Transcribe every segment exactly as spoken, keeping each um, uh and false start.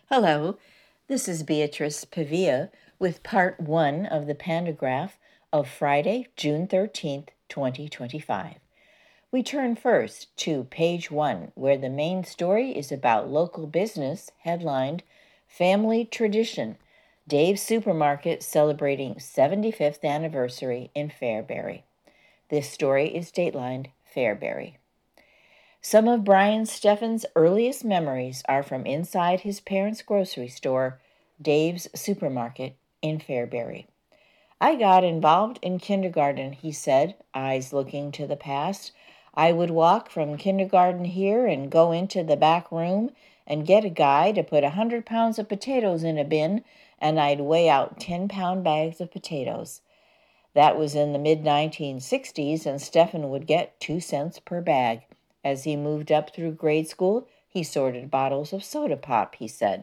Hello, this is Beatrice Pavia with part one of the Pandagraph of Friday, June thirteenth, twenty twenty-five. We turn first to page one, where the main story is about local business headlined Family Tradition, Dave's Supermarket celebrating seventy-fifth anniversary in Fairbury. This story is datelined Fairbury. Some of Brian Steffen's earliest memories are from inside his parents' grocery store, Dave's Supermarket, in Fairbury. I got involved in kindergarten, he said, eyes looking to the past. I would walk from kindergarten here and go into the back room and get a guy to put a hundred pounds of potatoes in a bin, and I'd weigh out ten-pound bags of potatoes. That was in the mid nineteen sixties, and Steffen would get two cents per bag. As he moved up through grade school, he sorted bottles of soda pop, he said.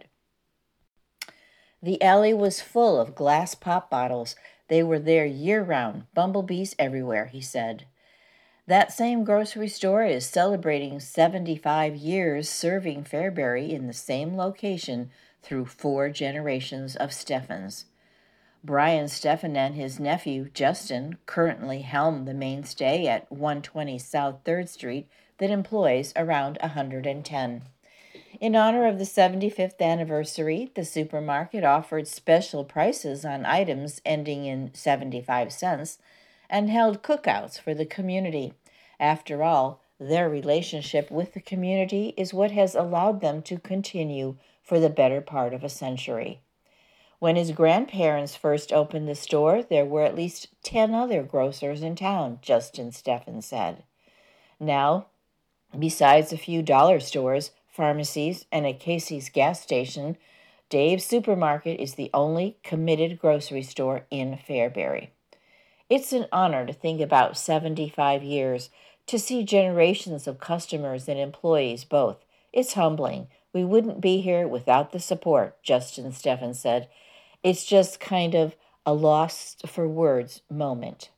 The alley was full of glass pop bottles. They were there year-round, bumblebees everywhere, he said. That same grocery store is celebrating seventy-five years serving Fairbury in the same location through four generations of Steffens. Brian Steffen and his nephew, Justin, currently helm the mainstay at one twenty South third Street that employs around one hundred ten. In honor of the seventy-fifth anniversary, the supermarket offered special prices on items ending in seventy-five cents and held cookouts for the community. After all, their relationship with the community is what has allowed them to continue for the better part of a century. When his grandparents first opened the store, there were at least ten other grocers in town, Justin Steffen said. Now, besides a few dollar stores, pharmacies, and a Casey's gas station, Dave's Supermarket is the only committed grocery store in Fairbury. It's an honor to think about seventy-five years, to see generations of customers and employees both. It's humbling. We wouldn't be here without the support, Justin Steffen said. It's just kind of a lost for words moment.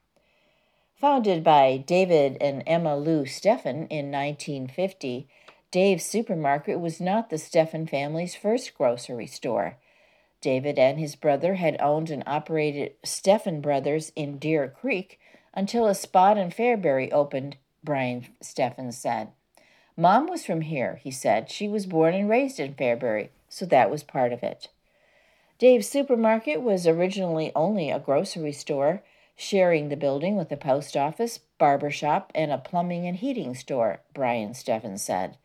Founded by David and Emma Lou Steffen in nineteen fifty, Dave's Supermarket was not the Steffen family's first grocery store. David and his brother had owned and operated Steffen Brothers in Deer Creek until a spot in Fairbury opened, Brian Steffen said. Mom was from here, he said. She was born and raised in Fairbury, so that was part of it. Dave's Supermarket was originally only a grocery store, sharing the building with a post office, barber shop, and a plumbing and heating store, Brian Steffen said.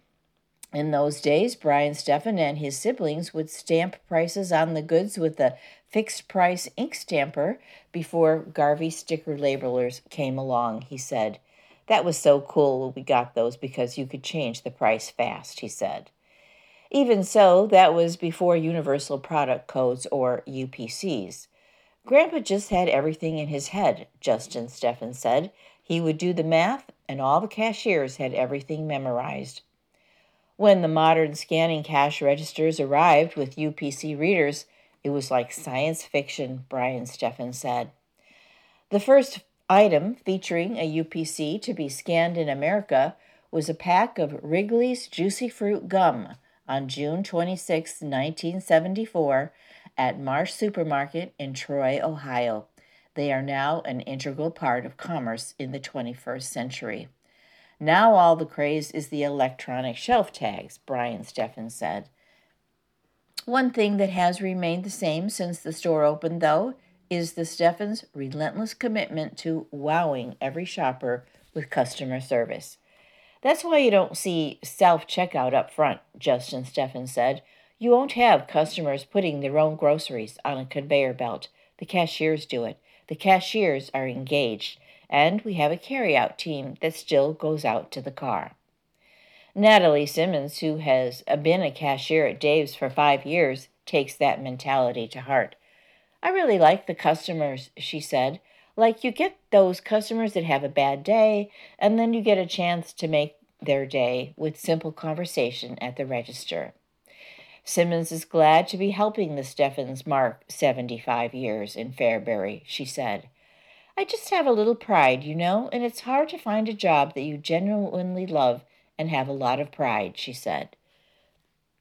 In those days, Brian Steffen and his siblings would stamp prices on the goods with a fixed-price ink stamper before Garvey sticker labelers came along, he said. That was so cool when we got those because you could change the price fast, he said. Even so, that was before Universal Product Codes, or U P Cs. Grandpa just had everything in his head, Justin Steffen said. He would do the math, and all the cashiers had everything memorized. When the modern scanning cash registers arrived with U P C readers, it was like science fiction, Brian Steffen said. The first item featuring a U P C to be scanned in America was a pack of Wrigley's Juicy Fruit Gum on June twenty-sixth, nineteen seventy-four, at Marsh Supermarket in Troy, Ohio. They are now an integral part of commerce in the twenty-first century. Now all the craze is the electronic shelf tags, Brian Steffen said. One thing that has remained the same since the store opened, though, is the Steffens' relentless commitment to wowing every shopper with customer service. That's why you don't see self-checkout up front, Justin Steffen said. You won't have customers putting their own groceries on a conveyor belt. The cashiers do it. The cashiers are engaged, and we have a carry-out team that still goes out to the car. Natalie Simmons, who has been a cashier at Dave's for five years, takes that mentality to heart. I really like the customers, she said. Like, you get those customers that have a bad day, and then you get a chance to make their day with simple conversation at the register. Simmons is glad to be helping the Steffens mark seventy-five years in Fairbury, she said. I just have a little pride, you know, and it's hard to find a job that you genuinely love and have a lot of pride, she said.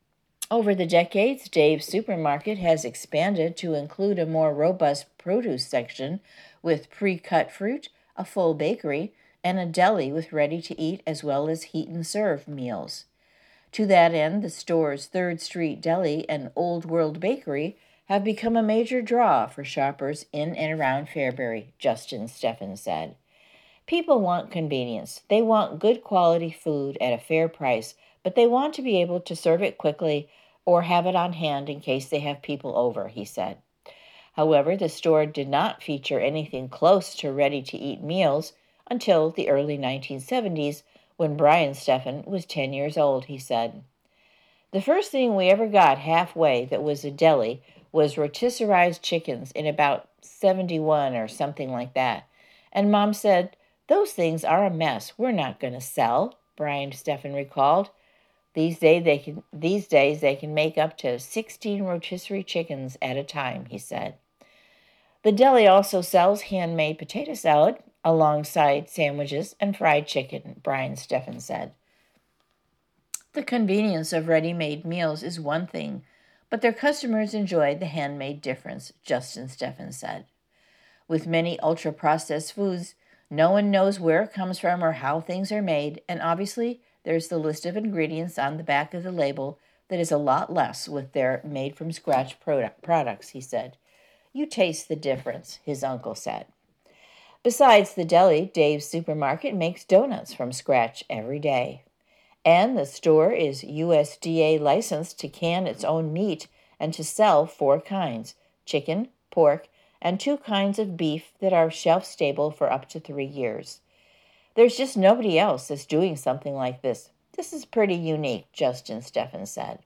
Over the decades, Dave's Supermarket has expanded to include a more robust produce section with pre-cut fruit, a full bakery, and a deli with ready-to-eat as well as heat-and-serve meals. To that end, the store's third Street Deli and Old World Bakery have become a major draw for shoppers in and around Fairbury, Justin Steffen said. People want convenience. They want good quality food at a fair price, but they want to be able to serve it quickly or have it on hand in case they have people over, he said. However, the store did not feature anything close to ready-to-eat meals until the early nineteen seventies when Brian Steffen was ten years old, he said. The first thing we ever got halfway that was a deli was rotisserized chickens in about seventy-one or something like that. And Mom said, "Those things are a mess. We're not going to sell," Brian Steffen recalled. These days, they can, these days they can make up to sixteen rotisserie chickens at a time, he said. The deli also sells handmade potato salad alongside sandwiches and fried chicken, Brian Steffen said. The convenience of ready-made meals is one thing, but their customers enjoy the handmade difference, Justin Steffen said. With many ultra-processed foods, no one knows where it comes from or how things are made, and obviously there's the list of ingredients on the back of the label that is a lot less with their made-from-scratch product products, he said. You taste the difference, his uncle said. Besides the deli, Dave's Supermarket makes donuts from scratch every day. And the store is U S D A licensed to can its own meat and to sell four kinds, chicken, pork, and two kinds of beef that are shelf-stable for up to three years. There's just nobody else that's doing something like this. This is pretty unique, Justin Steffen said.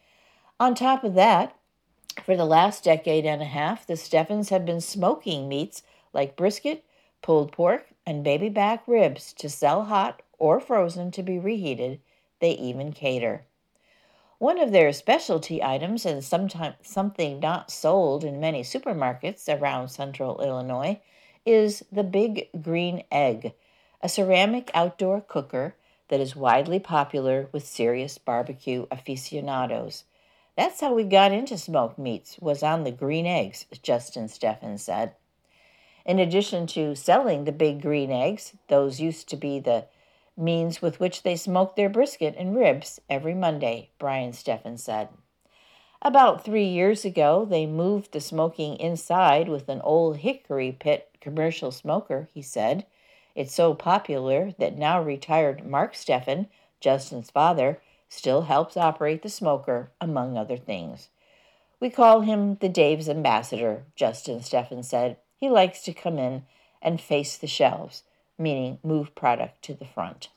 On top of that, for the last decade and a half, the Steffens have been smoking meats like brisket, pulled pork, and baby back ribs to sell hot or frozen to be reheated. They even cater. One of their specialty items, and sometimes something not sold in many supermarkets around central Illinois, is the Big Green Egg, a ceramic outdoor cooker that is widely popular with serious barbecue aficionados. That's how we got into smoked meats, was on the green eggs, Justin Steffen said. In addition to selling the big green eggs, those used to be the means with which they smoked their brisket and ribs every Monday, Brian Steffen said. About three years ago, they moved the smoking inside with an old hickory pit commercial smoker, he said. It's so popular that now retired Mark Steffen, Justin's father, still helps operate the smoker, among other things. We call him the Dave's ambassador, Justin Steffen said. He likes to come in and face the shelves, meaning move product to the front.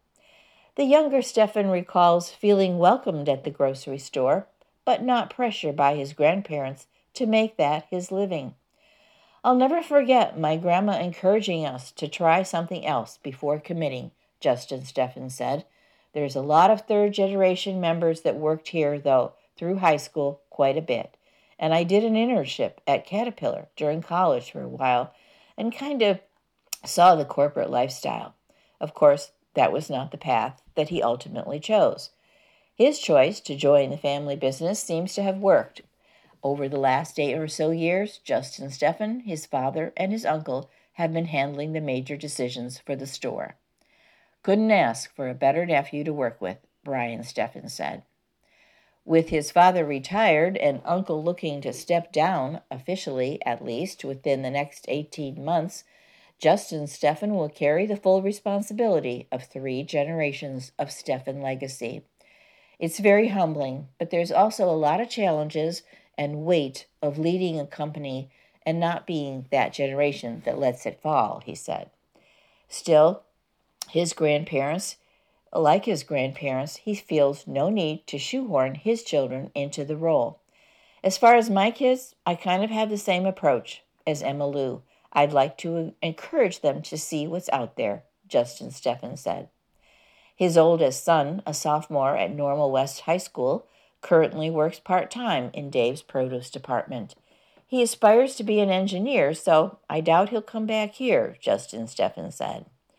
The younger Steffen recalls feeling welcomed at the grocery store, but not pressured by his grandparents to make that his living. I'll never forget my grandma encouraging us to try something else before committing, Justin Steffen said. There's a lot of third-generation members that worked here, though, through high school quite a bit. And I did an internship at Caterpillar during college for a while and kind of saw the corporate lifestyle. Of course, that was not the path that he ultimately chose. His choice to join the family business seems to have worked. Over the last eight or so years, Justin Steffen, his father, and his uncle have been handling the major decisions for the store. Couldn't ask for a better nephew to work with, Brian Steffen said. With his father retired and uncle looking to step down, officially at least, within the next eighteen months, Justin Steffen will carry the full responsibility of three generations of Steffen legacy. It's very humbling, but there's also a lot of challenges and weight of leading a company and not being that generation that lets it fall, he said. Still, his grandparents, like his grandparents, he feels no need to shoehorn his children into the role. As far as my kids, I kind of have the same approach as Emma Lou. I'd like to encourage them to see what's out there, Justin Steffen said. His oldest son, a sophomore at Normal West High School, currently works part-time in Dave's produce department. He aspires to be an engineer, so I doubt he'll come back here, Justin Steffen said.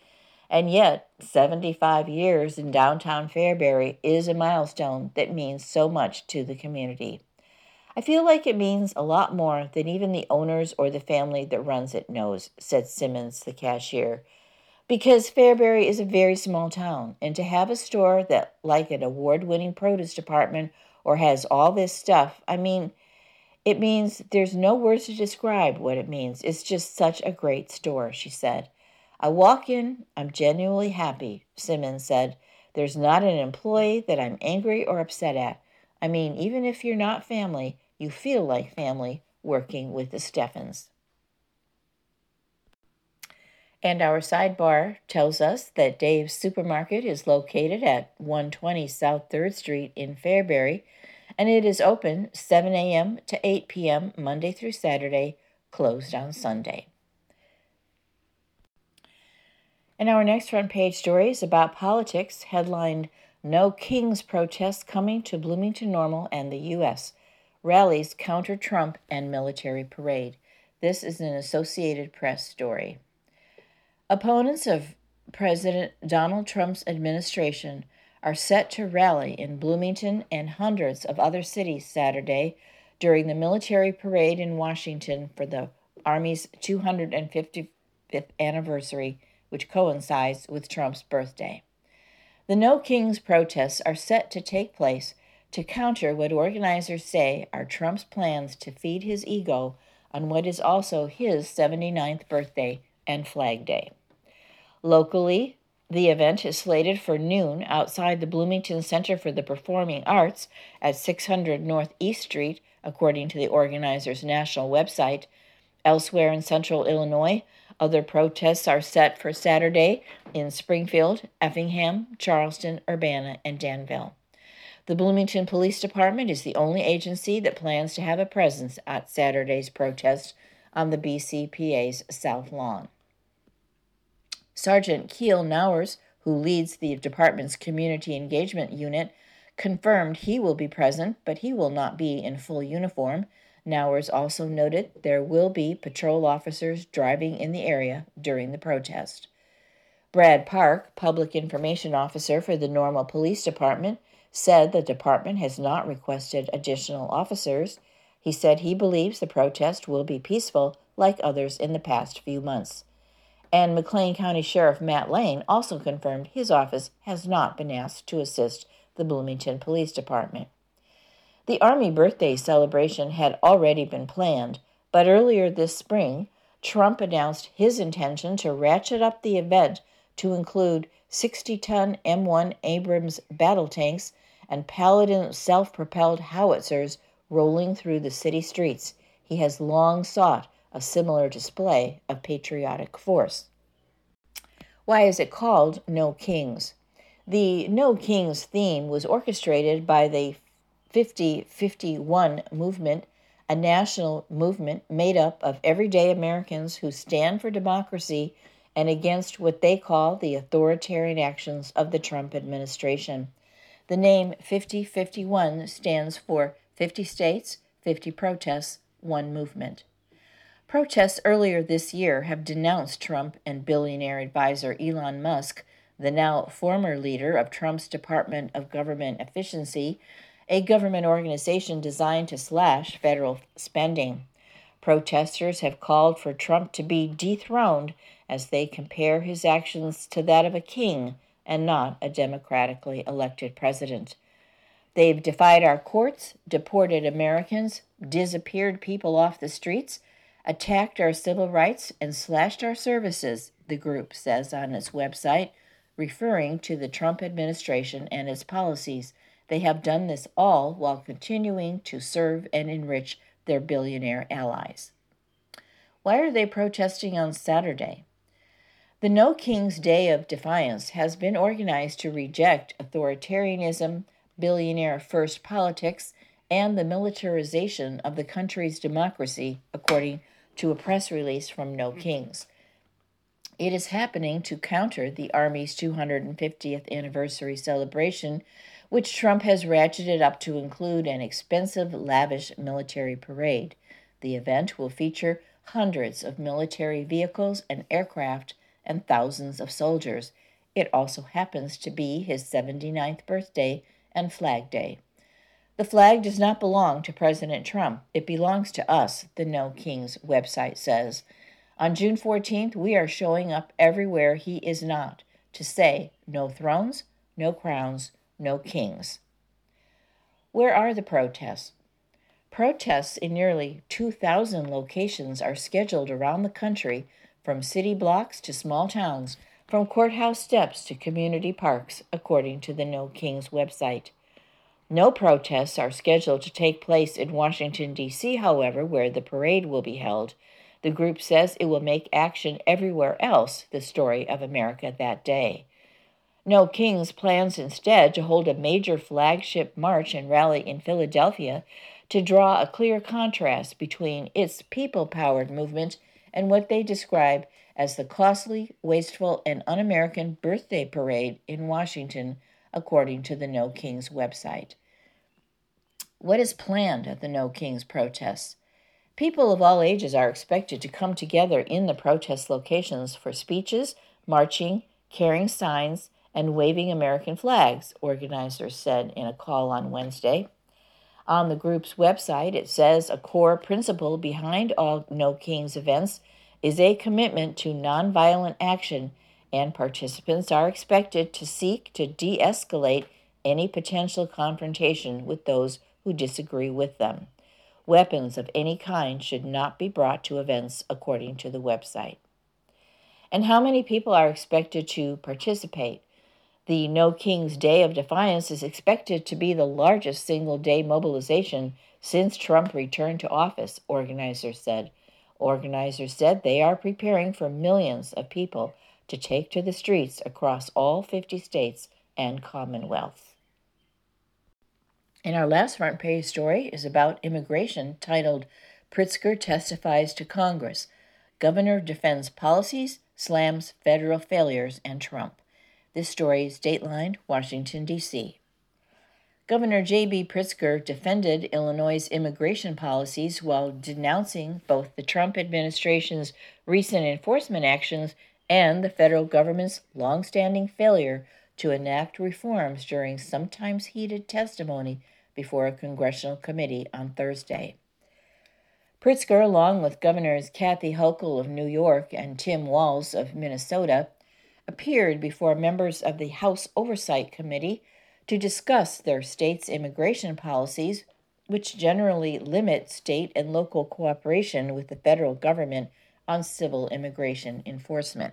And yet, seventy-five years in downtown Fairbury is a milestone that means so much to the community. I feel like it means a lot more than even the owners or the family that runs it knows, said Simmons, the cashier. Because Fairbury is a very small town, and to have a store that, like an award-winning produce department, or has all this stuff, I mean, it means there's no words to describe what it means. It's just such a great store, she said. I walk in, I'm genuinely happy, Simmons said. There's not an employee that I'm angry or upset at. I mean, even if you're not family, you feel like family working with the Steffens. And our sidebar tells us that Dave's Supermarket is located at one twenty South third Street in Fairbury, and it is open seven a.m. to eight p.m. Monday through Saturday, closed on Sunday. And our next front page story is about politics, headlined, No Kings Protests Coming to Bloomington Normal and the U S Rallies Counter Trump and Military Parade. This is an Associated Press story. Opponents of President Donald Trump's administration are set to rally in Bloomington and hundreds of other cities Saturday during the military parade in Washington for the Army's two hundred fifty-fifth anniversary, which coincides with Trump's birthday. The No Kings protests are set to take place to counter what organizers say are Trump's plans to feed his ego on what is also his seventy-ninth birthday and Flag Day. Locally, the event is slated for noon outside the Bloomington Center for the Performing Arts at six hundred North East Street, according to the organizers' national website. Elsewhere in central Illinois, other protests are set for Saturday in Springfield, Effingham, Charleston, Urbana, and Danville. The Bloomington Police Department is the only agency that plans to have a presence at Saturday's protest on the B C P A's South Lawn. Sergeant Keel Nowers, who leads the department's community engagement unit, confirmed he will be present, but he will not be in full uniform. Nowers also noted there will be patrol officers driving in the area during the protest. Brad Park, public information officer for the Normal Police Department, said the department has not requested additional officers. He said he believes the protest will be peaceful like others in the past few months. And McLean County Sheriff Matt Lane also confirmed his office has not been asked to assist the Bloomington Police Department. The Army birthday celebration had already been planned, but earlier this spring, Trump announced his intention to ratchet up the event to include sixty-ton M one Abrams battle tanks and Paladin self-propelled howitzers rolling through the city streets. He has long sought a similar display of patriotic force. Why is it called No Kings? The No Kings theme was orchestrated by the fifty fifty-one movement, a national movement made up of everyday Americans who stand for democracy and against what they call the authoritarian actions of the Trump administration. The name fifty fifty-one stands for fifty states, fifty protests, one movement. Protests earlier this year have denounced Trump and billionaire advisor Elon Musk, the now former leader of Trump's Department of Government Efficiency, a government organization designed to slash federal spending. Protesters have called for Trump to be dethroned as they compare his actions to that of a king and not a democratically elected president. They've defied our courts, deported Americans, disappeared people off the streets, attacked our civil rights, and slashed our services, the group says on its website, referring to the Trump administration and its policies. They have done this all while continuing to serve and enrich their billionaire allies. Why are they protesting on Saturday? The No Kings Day of Defiance has been organized to reject authoritarianism, billionaire-first politics, and the militarization of the country's democracy, according to a press release from No Kings. It is happening to counter the Army's two hundred fiftieth anniversary celebration, which Trump has ratcheted up to include an expensive, lavish military parade. The event will feature hundreds of military vehicles and aircraft and thousands of soldiers. It also happens to be his seventy-ninth birthday and Flag Day. The flag does not belong to President Trump. It belongs to us, the No Kings website says. On June fourteenth, we are showing up everywhere he is not to say no thrones, no crowns, no kings. Where are the protests? Protests in nearly two thousand locations are scheduled around the country, from city blocks to small towns, from courthouse steps to community parks, according to the No Kings website. No protests are scheduled to take place in Washington, D C, however, where the parade will be held. The group says it will make action everywhere else the story of America that day. No Kings plans instead to hold a major flagship march and rally in Philadelphia to draw a clear contrast between its people-powered movement and what they describe as the costly, wasteful, and un-American birthday parade in Washington, according to the No Kings website. What is planned at the No Kings protests? People of all ages are expected to come together in the protest locations for speeches, marching, carrying signs, and waving American flags, organizers said in a call on Wednesday. On the group's website, it says a core principle behind all No Kings events is a commitment to nonviolent action, and participants are expected to seek to de-escalate any potential confrontation with those who disagree with them. Weapons of any kind should not be brought to events, according to the website. And how many people are expected to participate? The No Kings Day of Defiance is expected to be the largest single-day mobilization since Trump returned to office, organizers said. Organizers said they are preparing for millions of people to take to the streets across all fifty states and Commonwealth. And our last front page story is about immigration, titled Pritzker Testifies to Congress. Governor defends policies, slams federal failures, and Trump. This story is datelined Washington, D C Governor J B Pritzker defended Illinois' immigration policies while denouncing both the Trump administration's recent enforcement actions and the federal government's longstanding failure to enact reforms during sometimes heated testimony before a congressional committee on Thursday. Pritzker, along with Governors Kathy Hochul of New York and Tim Walz of Minnesota, appeared before members of the House Oversight Committee to discuss their state's immigration policies, which generally limit state and local cooperation with the federal government on civil immigration enforcement.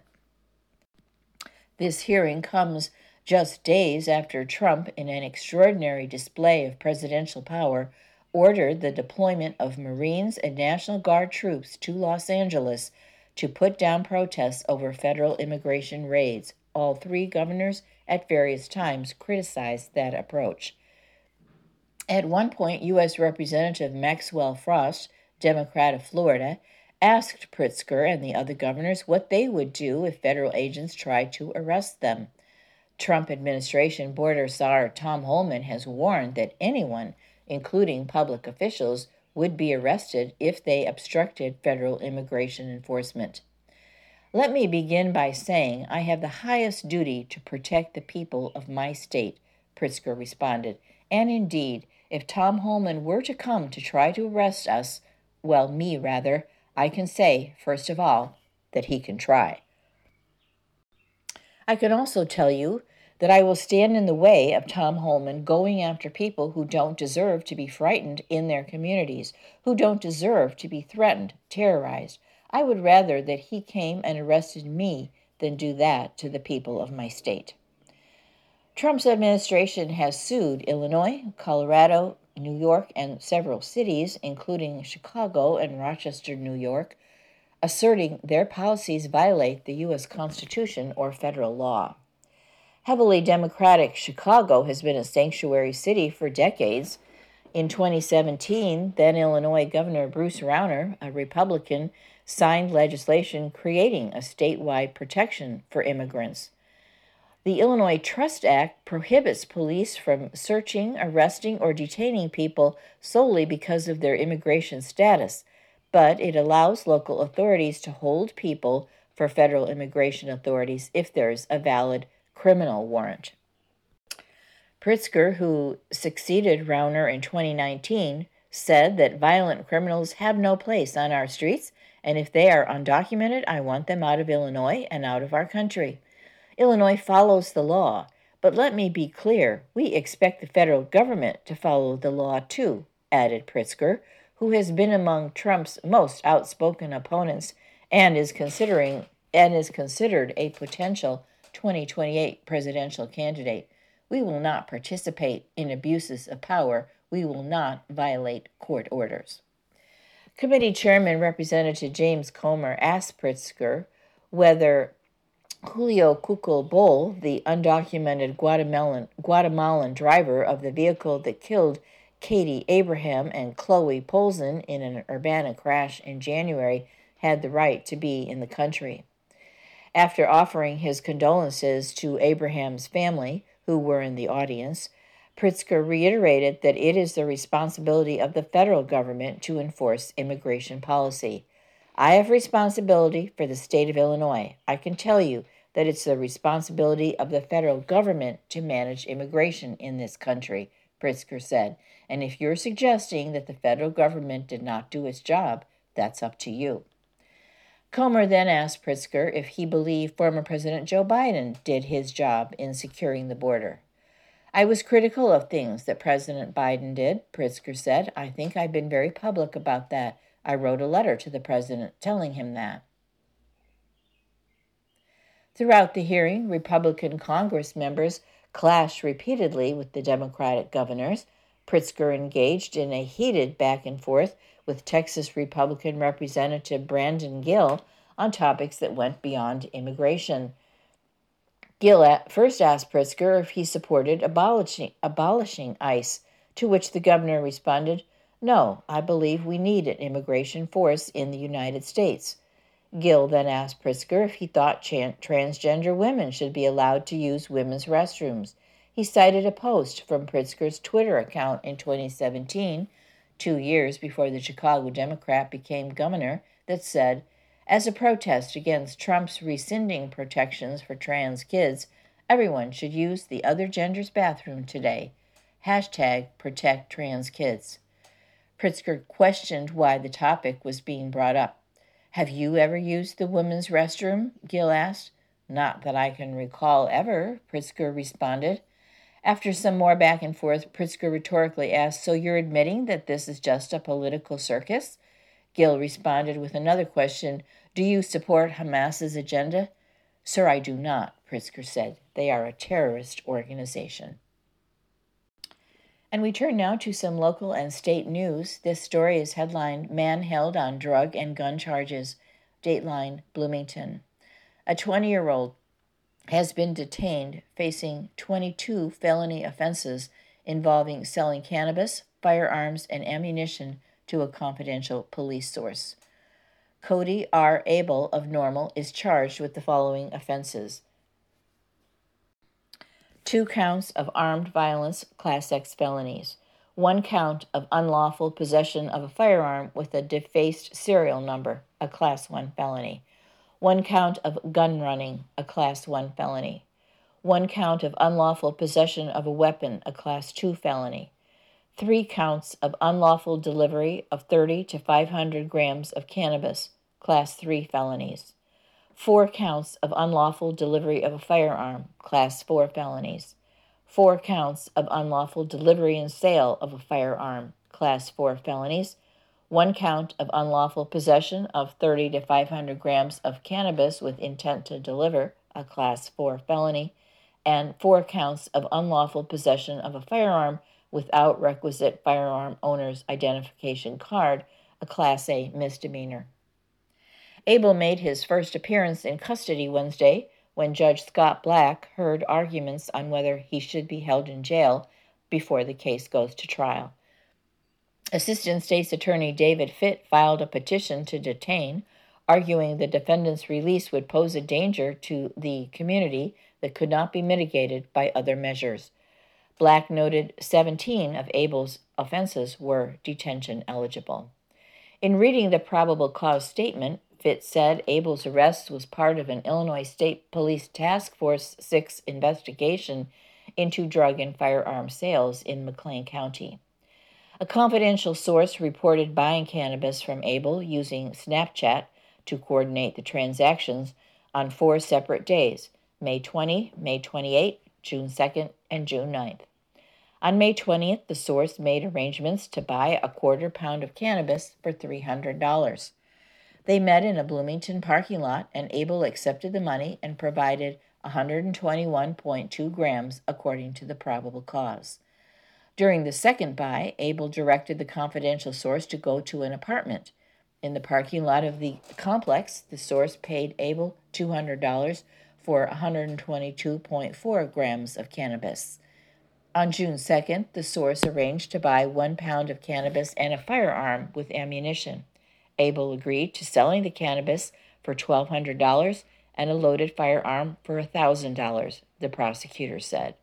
This hearing comes just days after Trump, in an extraordinary display of presidential power, ordered the deployment of Marines and National Guard troops to Los Angeles to put down protests over federal immigration raids. All three governors at various times criticized that approach. At one point, U S Representative Maxwell Frost, Democrat of Florida, asked Pritzker and the other governors what they would do if federal agents tried to arrest them. Trump administration border czar Tom Homan has warned that anyone, including public officials, would be arrested if they obstructed federal immigration enforcement. Let me begin by saying I have the highest duty to protect the people of my state, Pritzker responded. And indeed, if Tom Homan were to come to try to arrest us, well, me rather, I can say, first of all, that he can try. I can also tell you that I will stand in the way of Tom Homan going after people who don't deserve to be frightened in their communities, who don't deserve to be threatened, terrorized. I would rather that he came and arrested me than do that to the people of my state. Trump's administration has sued Illinois, Colorado, New York, and several cities, including Chicago and Rochester, New York, asserting their policies violate the U S Constitution or federal law. Heavily Democratic Chicago has been a sanctuary city for decades. In twenty seventeen, then Illinois Governor Bruce Rauner, a Republican, signed legislation creating a statewide protection for immigrants. The Illinois Trust Act prohibits police from searching, arresting, or detaining people solely because of their immigration status, but it allows local authorities to hold people for federal immigration authorities if there's a valid criminal warrant. Pritzker, who succeeded Rauner in twenty nineteen, said that violent criminals have no place on our streets, and if they are undocumented, I want them out of Illinois and out of our country. Illinois follows the law, but let me be clear, we expect the federal government to follow the law too, added Pritzker, who has been among Trump's most outspoken opponents and is considering and is considered a potential twenty twenty-eight presidential candidate. We will not participate in abuses of power. We will not violate court orders. Committee Chairman Representative James Comer asked Pritzker whether Julio Cucol-Bol, the undocumented Guatemalan, Guatemalan driver of the vehicle that killed Katie Abraham and Chloe Polzin in an Urbana crash in January, had the right to be in the country. After offering his condolences to Abraham's family, who were in the audience, Pritzker reiterated that it is the responsibility of the federal government to enforce immigration policy. I have responsibility for the state of Illinois. I can tell you that it's the responsibility of the federal government to manage immigration in this country, Pritzker said. And if you're suggesting that the federal government did not do its job, that's up to you. Comer then asked Pritzker if he believed former President Joe Biden did his job in securing the border. I was critical of things that President Biden did, Pritzker said. I think I've been very public about that. I wrote a letter to the president telling him that. Throughout the hearing, Republican Congress members clashed repeatedly with the Democratic governors. Pritzker engaged in a heated back and forth with Texas Republican Representative Brandon Gill on topics that went beyond immigration. Gill first asked Pritzker if he supported abolishing, abolishing ICE, to which the governor responded, "No, I believe we need an immigration force in the United States." Gill then asked Pritzker if he thought transgender women should be allowed to use women's restrooms. He cited a post from Pritzker's Twitter account in twenty seventeen, two years before the Chicago Democrat became governor, that said, "As a protest against Trump's rescinding protections for trans kids, everyone should use the other gender's bathroom today. Hashtag protect trans kids." Pritzker questioned why the topic was being brought up. "Have you ever used the women's restroom?" Gill asked. "Not that I can recall ever," Pritzker responded. After some more back and forth, Pritzker rhetorically asked, "So you're admitting that this is just a political circus?" Gill responded with another question, "Do you support Hamas's agenda?" "Sir, I do not," Pritzker said. "They are a terrorist organization." And we turn now to some local and state news. This story is headlined, "Man Held on Drug and Gun Charges," Dateline, Bloomington. A twenty-year-old has been detained facing twenty-two felony offenses involving selling cannabis, firearms, and ammunition to a confidential police source. Cody R. Abel of Normal is charged with the following offenses: two counts of armed violence, Class X felonies, one count of unlawful possession of a firearm with a defaced serial number, a Class one felony, one count of gun running, a Class one felony, one count of unlawful possession of a weapon, a Class two felony, three counts of unlawful delivery of thirty to five hundred grams of cannabis, Class three felonies, four counts of unlawful delivery of a firearm, Class four felonies, four counts of unlawful delivery and sale of a firearm, Class four felonies, one count of unlawful possession of thirty to five hundred grams of cannabis with intent to deliver, a Class four felony, and four counts of unlawful possession of a firearm without requisite firearm owner's identification card, a Class A misdemeanor. Abel made his first appearance in custody Wednesday when Judge Scott Black heard arguments on whether he should be held in jail before the case goes to trial. Assistant State's Attorney David Fitt filed a petition to detain, arguing the defendant's release would pose a danger to the community that could not be mitigated by other measures. Black noted seventeen of Abel's offenses were detention eligible. In reading the probable cause statement, Fitz said Abel's arrest was part of an Illinois State Police Task Force six investigation into drug and firearm sales in McLean County. A confidential source reported buying cannabis from Abel using Snapchat to coordinate the transactions on four separate days, May twentieth, May twenty-eighth, June second, and June ninth. On May twentieth, the source made arrangements to buy a quarter pound of cannabis for three hundred dollars. They met in a Bloomington parking lot, and Abel accepted the money and provided one hundred twenty-one point two grams, according to the probable cause. During the second buy, Abel directed the confidential source to go to an apartment. In the parking lot of the complex, the source paid Abel two hundred dollars for one hundred twenty-two point four grams of cannabis. On June second, the source arranged to buy one pound of cannabis and a firearm with ammunition. Abel agreed to selling the cannabis for twelve hundred dollars and a loaded firearm for one thousand dollars, the prosecutor said.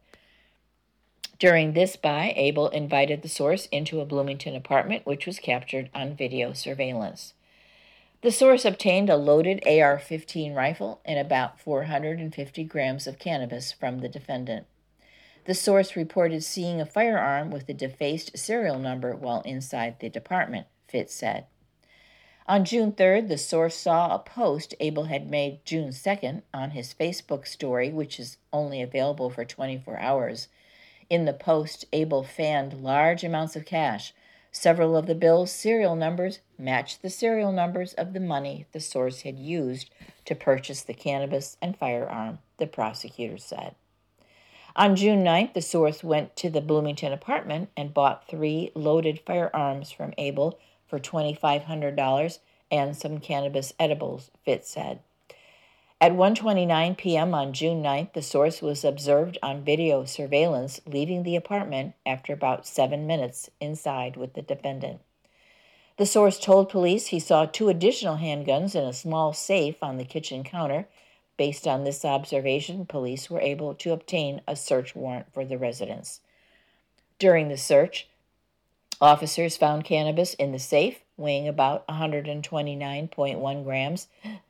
During this buy, Abel invited the source into a Bloomington apartment, which was captured on video surveillance. The source obtained a loaded A R fifteen rifle and about four hundred fifty grams of cannabis from the defendant. The source reported seeing a firearm with a defaced serial number while inside the apartment, Fitz said. On June third, the source saw a post Abel had made June second on his Facebook story, which is only available for twenty-four hours. In the post, Abel fanned large amounts of cash. Several of the bill's serial numbers matched the serial numbers of the money the source had used to purchase the cannabis and firearm, the prosecutor said. On June ninth, the source went to the Bloomington apartment and bought three loaded firearms from Abel for two thousand five hundred dollars and some cannabis edibles, Fitz said. At one twenty-nine p.m. on June ninth, the source was observed on video surveillance leaving the apartment after about seven minutes inside with the defendant. The source told police he saw two additional handguns in a small safe on the kitchen counter. Based on this observation, police were able to obtain a search warrant for the residence. During the search, officers found cannabis in the safe, weighing about one hundred twenty-nine point one grams,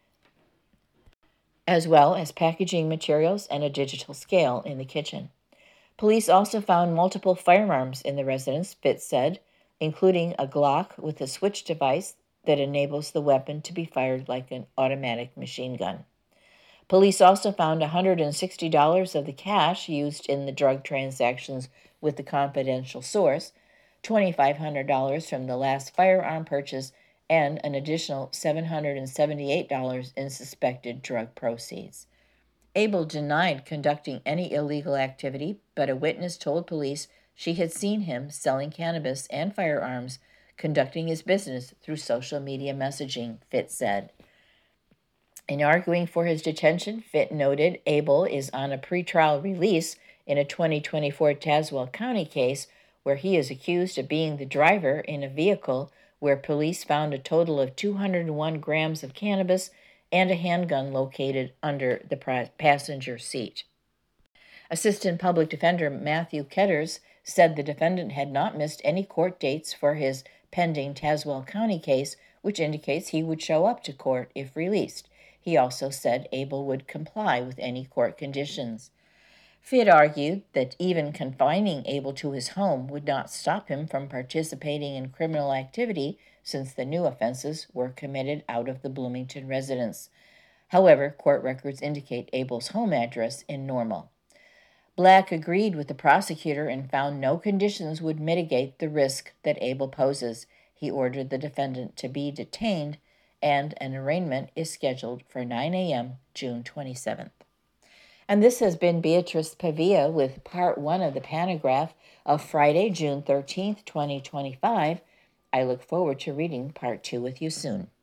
as well as packaging materials and a digital scale in the kitchen. Police also found multiple firearms in the residence, Fitz said, including a Glock with a switch device that enables the weapon to be fired like an automatic machine gun. Police also found one hundred sixty dollars of the cash used in the drug transactions with the confidential source, two thousand five hundred dollars from the last firearm purchase, and an additional seven hundred seventy-eight dollars in suspected drug proceeds. Abel denied conducting any illegal activity, but a witness told police she had seen him selling cannabis and firearms, conducting his business through social media messaging, Fitz said. In arguing for his detention, Fitz noted Abel is on a pretrial release in a twenty twenty-four Tazewell County case where he is accused of being the driver in a vehicle where police found a total of two hundred one grams of cannabis and a handgun located under the passenger seat. Assistant Public Defender Matthew Ketters said the defendant had not missed any court dates for his pending Tazewell County case, which indicates he would show up to court if released. He also said Abel would comply with any court conditions. Fitz argued that even confining Abel to his home would not stop him from participating in criminal activity since the new offenses were committed out of the Bloomington residence. However, court records indicate Abel's home address in Normal. Black agreed with the prosecutor and found no conditions would mitigate the risk that Abel poses. He ordered the defendant to be detained, and an arraignment is scheduled for nine a.m. June twenty-seventh. And this has been Beatrice Pavia with part one of the Panagraph of Friday, June thirteenth, twenty twenty-five. I look forward to reading part two with you soon.